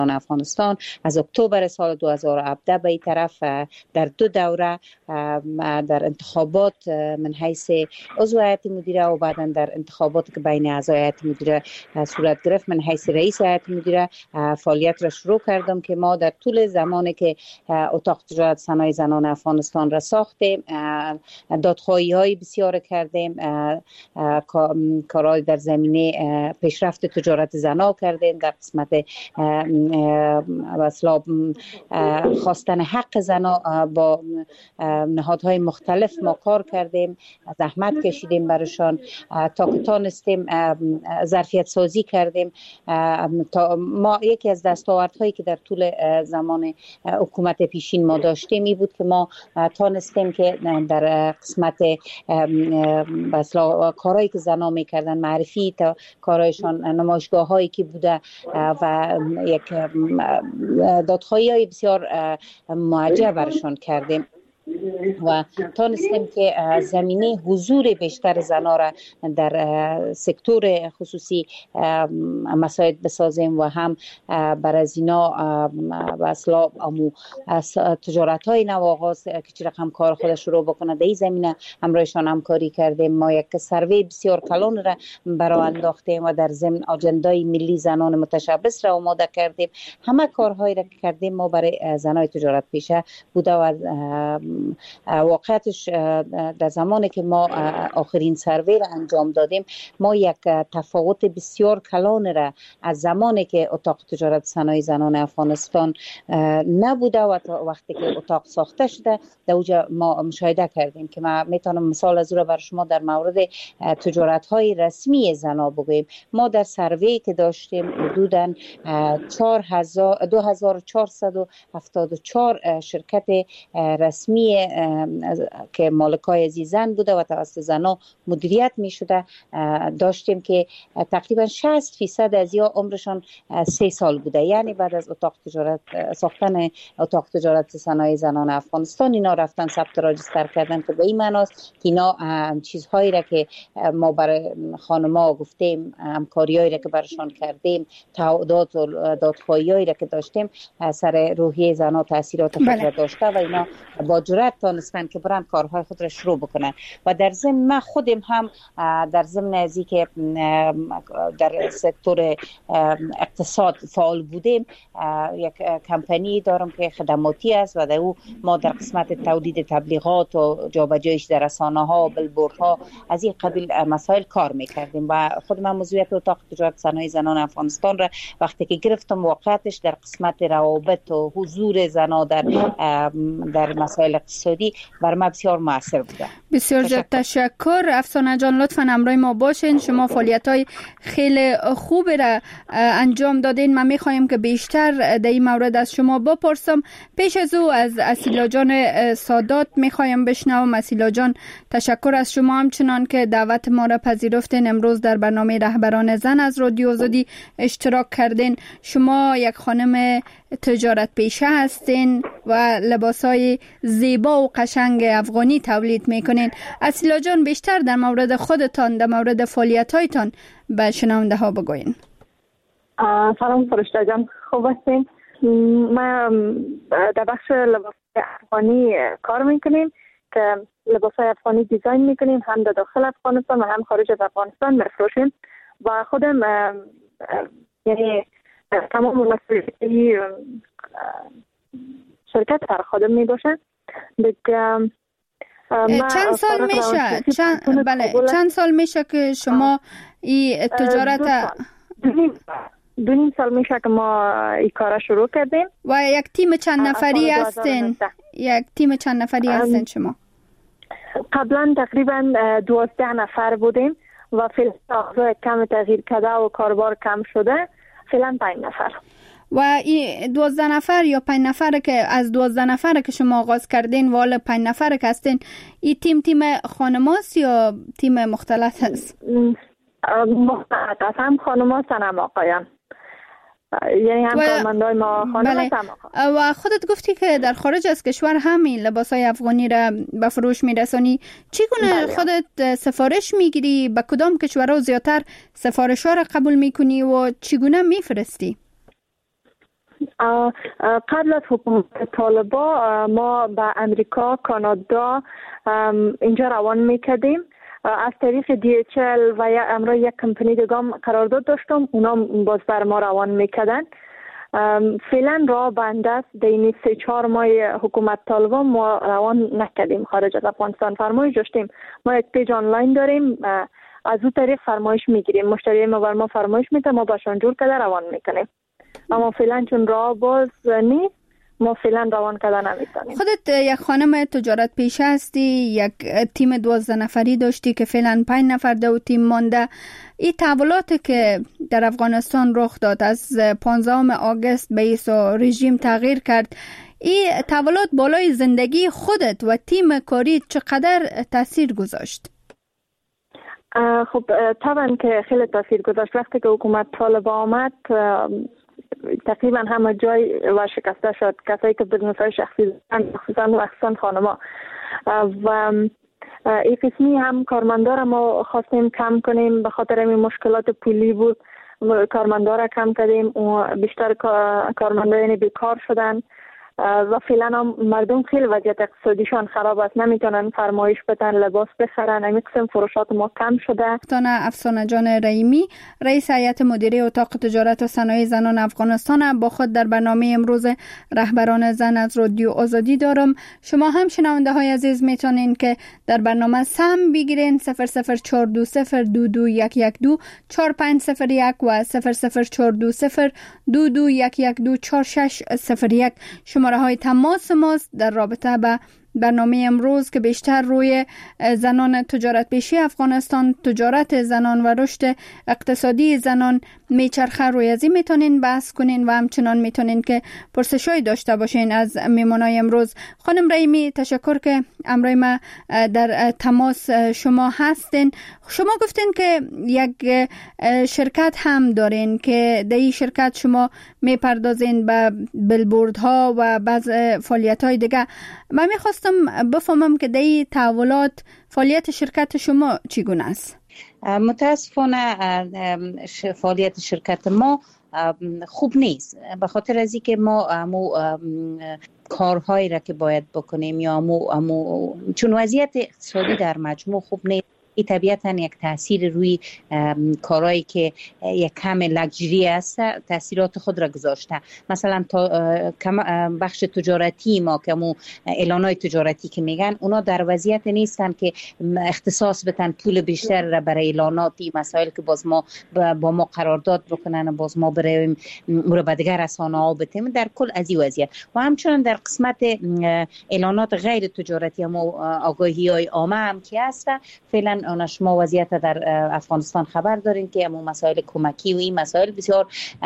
افغانستان از اکتبر سال 2017 به این طرف در 2 دوره در انتخابات من حیث عضو هیئت مدیره و بعدا در انتخابات که بین اعضای هیئت مدیره صورت گرفت من حیث رئیس هیئت مدیره فعالیت را شروع کردم که ما در طول زمانی که اتاق تجارت صنایع زنان افغانستان را ساختیم دادخواهی های بسیار کردیم، کارهای در زمینه پیشرفت تجارت زنان کردیم، در قسمت اصلا خواستن حق زنان با نهادهای مختلف ما کار کردیم، زحمت کشیدیم برشان تا که تانستیم ظرفیت سازی کردیم. تا ما یکی از دستاوردهایی که در طول زمان حکومت پیشین ما داشتیم این بود که ما تانستیم که در قسمت اصلا کارهایی که زنان میکردن معرفی تا کارهایشان نمایشگاه هایی که بوده و یک دادخواهی های بسیار معجب برشان کردیم و تانستیم که زمینه حضور بیشتر زنان را در سکتور خصوصی مساعد بسازیم و هم بر از اینا اصلا تجارت های نو آغاز که چه رقم کار خودش شروع بکنه در این زمینه همراهشان همکاری کردیم. ما یک سروی بسیار کلان را برای انداختیم و در ضمن آجندای ملی زنان متشبث را آماده کردیم. همه کارهایی را که کردیم ما برای زنای تجارت پیشه بوده و واقعیتش در زمانی که ما آخرین سروی را انجام دادیم ما یک تفاوت بسیار کلان را از زمانی که اتاق تجارت صنایع زنان افغانستان نبوده و وقتی که اتاق ساخته شده در اوجا ما مشاهده کردیم که ما میتونم مثال از او را بر شما در مورد تجارت های رسمی زنان بگویم. ما در سروی که داشتیم حدوداً 2474 شرکت رسمی که مالکای زن بوده و توسط زنان مدیریت می شده داشتیم که تقریبا 60% از یا عمرشان 3 سال بوده، یعنی بعد از ساختن اتاق تجارت صنایع زنان افغانستان اینا رفتن ثبت راجستر کردن که به این معناست که اینا چیزهایی را که ما برای خانم‌ها گفتیم، همکاریایی را که برشان کردیم، تعهدات و دادخواهی‌هایی را که داشتیم سر روحیه زنان تاثیرات خود داشته و اینا با جرأت تانستن که برن کارهای خود را شروع بکنن. و در ضمن من خودم هم در ضمن ازی که در سکتور اقتصاد فعال بودیم یک کمپانی دارم که خدماتی است و در او ما در قسمت تولید تبلیغات و جابجایش در رسانه‌ها و بیلبوردها از این قبیل مسائل کار میکردیم و خود من موضوعیت اتاق تجارت صنایع زنان افغانستان را وقتی که گرفتم واقعیتش در قسمت روابط و حضور زنان در مسائل اقتصادی بر ما بسیار موثر بوده. بسیار زیاد تشکر. افسانه جان لطفاً همراه ما باشین. شما فعالیت‌های خیلی خوب را انجام دادین. من می‌خوایم که بیشتر در این مورد از شما بپرسم. پیش از او از اسیلا جان سادات می‌خوایم بشنوم. اسیلا جان تشکر از شما همچنان که دعوت ما را پذیرفتین امروز در برنامه رهبران زن از رادیو آزادی اشتراک کردین. شما یک خانم تجارت پیشه هستین و لباسای زیبا و قشنگ افغانی تولید میکنین. اسیلا جان بیشتر در مورد خودتان، در مورد فعالیت‌هایتان به شنونده ها بگوین. سلام فرشته جان، خوب هستین؟ ما در بخش لباس افغانی کار میکنیم که لباسای افغانی دیزاین میکنیم، هم در داخل افغانستان و هم خارج از افغانستان میفروشیم و خودم یعنی تمام مسئولیتی شرکت بر خودم میباشه. چند سال میشه که شما این تجارت 2.5 سال میشه که ما این کار شروع کردیم. و یک تیم چند نفری هستین؟ شما؟ قبلا تقریبا 12 نفر بودیم و فعلا کم تغییر کرده و کاربار کم شده، فعلا 5 نفر. و این 12 نفر یا 5 نفر که از 12 نفر که شما آغاز کردین و 5 نفر که هستین، این تیم خانماست یا تیم مختلط هست؟ مختلط هست، هم خانماست هم آقایان، یعنی هم کارمندای ما خانماست هم آقایان. و خودت گفتی که در خارج از کشور همین لباسای افغانی را به فروش میرسانی. چگونه خودت سفارش میگیری؟ به کدام کشورها زیادتر سفارش ها را قبول میکنی و چگونه میفرستی؟ قبل از حکومت طالبا ما به امریکا، کانادا اینجا روان میکردیم. از طریق DHL و امروز یک کمپانی دیگه قرارداد داشتم، اونا باز بر ما روان میکردن. فعلا راه بند است. در این 3-4 ماه حکومت طالبان ما روان نکردیم خارج از افغانستان. فرمایش داشتیم، ما یک پیج آنلاین داریم، از اون طریق فرمایش میگیریم، مشتری ما بر ما فرمایش میده، ما باشون جور کرده روان میکنیم. اما فعلا چون راه باز نیست ما فعلا روان کردن نمیتونیم. خودت یک خانم تجارت پیشه هستی، یک تیم 12 نفری داشتی که فعلا 5 نفر در تیم مانده. این تحولاتی که در افغانستان رخ داد از 15 آگوست به ایسا رژیم تغییر کرد، این تحولات بالای زندگی خودت و تیم کاری چقدر تاثیر گذاشت؟ خب طبعا که خیلی تاثیر گذاشت. وقتی که حکومت طالبان آمد تقریبا همه جای و شکسته شد. کسایی که بزنس‌های شخصی دارن خصوصا خانما و این قسمی هم کارمندار ما خواستیم کم کنیم، به خاطر این مشکلات پولی بود کارمندار کم کردیم و بیشتر کارمندان بیکار شدن و فعلا هم مردم خیلی وضعیت اقتصادیشان خراب است، نمیتونن فرمایش بدن، لباس بخرن. همین قسم فروشات ما کم شده. افسانه جان رحیمی، رئیس هیئت مدیره اتاق تجارت و صنایع زنان افغانستان، با خود در برنامه امروز رهبران زن از رادیو آزادی دارم. شما هم شنونده های عزیز میتونین که در برنامه سهم بگیرین. 00420221124501401 و 004202211246101 شماره های تماس ماست در رابطه به برنامه امروز که بیشتر روی زنان تجارت پیشی افغانستان، تجارت زنان و رشد اقتصادی زنان میچرخه. روی ازی میتونین بحث کنین و همچنان میتونین که پرسشای داشته باشین از میمونای امروز. خانم رحیمی، تشکر که امروز ما در تماس شما هستین. شما گفتین که یک شرکت هم دارین که در این شرکت شما میپردازین به بیلبوردها و بعض فعالیت های دیگه. من میخواستم بفهمم که در این تحولات فعالیت شرکت شما چگونه است؟ متاسفانه فعالیت شرکت ما خوب نیست، به خاطر از اینکه ما کارهایی را که باید بکنیم یا چون وضعیت اقتصادی در مجموع خوب نیست، این طبیعتاً یک تاثیر روی کارهایی که یک کم لگژری است تاثیرات خود را گذاشته. مثلا بخش تجارتی ما که اعلانات تجارتی که میگن، اونا در وضعیت نیستن که اختصاص بدن پول بیشتر را برای اعلاناتی مسائل که باز ما با ما قرارداد بکنن و باز ما بریم به دیگر رسانه‌ها بدیم. در کل از این وضعیت و همچنین در قسمت اعلانات غیر تجارتی ما آگاهی‌های عامه هم که هست، فعلا شما وضعیت در افغانستان خبر دارین که همون مسائل کمکی و این مسائل بسیار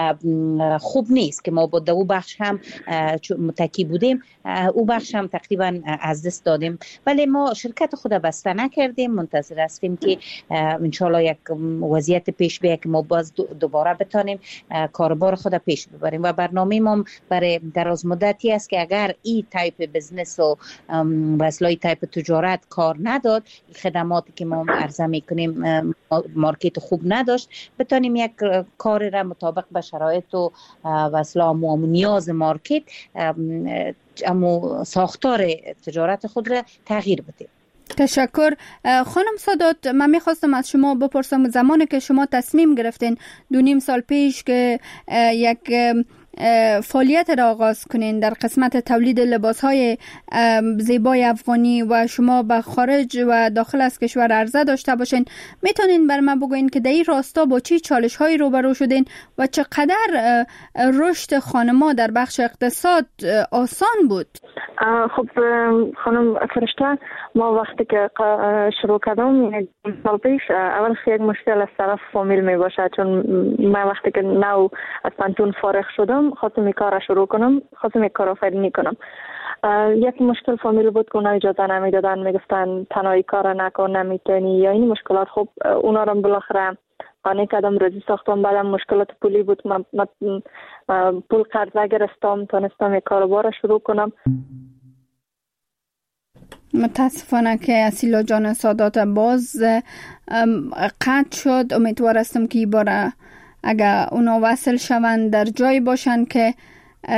خوب نیست که ما با دو بخش هم متکی بودیم، او بخش هم تقریبا از دست دادیم. ولی ما شرکت خود بسته نکردیم، منتظر هستیم که انشالله یک وضعیت پیش بیاید که ما باز دوباره بتانیم کاربار خود پیش ببریم و برنامه ما برای دراز مدتی است که اگر این تایپ بزنس و وسلای تایپ تجارت کار نداد، خدماتی که ما عرضه میکنیم مارکت خوب نداشت، بتانیم یک کار را مطابق به شرایط و وسلا و نیاز مارکت ساختار تجارت خود را تغییر بدیم. تشکر. خانم سادات، من میخواستم از شما بپرسم زمانی که شما تصمیم گرفتین 2.5 سال پیش که یک فعالیت را آغاز کنین در قسمت تولید لباس‌های زیبای افغانی و شما به خارج و داخل از کشور عرضه داشته باشین، میتونین بر من بگوین که در این راستا با چه چالش‌هایی روبرو شدین و چقدر رشد خانم‌ها در بخش اقتصاد آسان بود؟ خب خانم فرشته، ما وقتی که شروع کردم 1 سال پیش، اول یک مشکل از طرف فامیل می باشه، چون من وقتی که نو از پانتون فارغ شدم خواستم کار را شروع کنم، خواستم کارآفرینی کنم. یک مشکل فامیل بود که اونا اجازه نمیدادن، میگفتن تنهایی کار نکن، نمیتونی یا این مشکلات. خب اونا رو بالاخره قانع کردم، روزی ساختم. بعدم مشکلات پولی بود، من پول قرضه گرفتم، تونستم یک کاروبار شروع کنم. متاسفانه که اصیلا جان سادات باز قطع شد. امیدوار هستم که این بار اگر اونا وصل شوند در جایی باشن که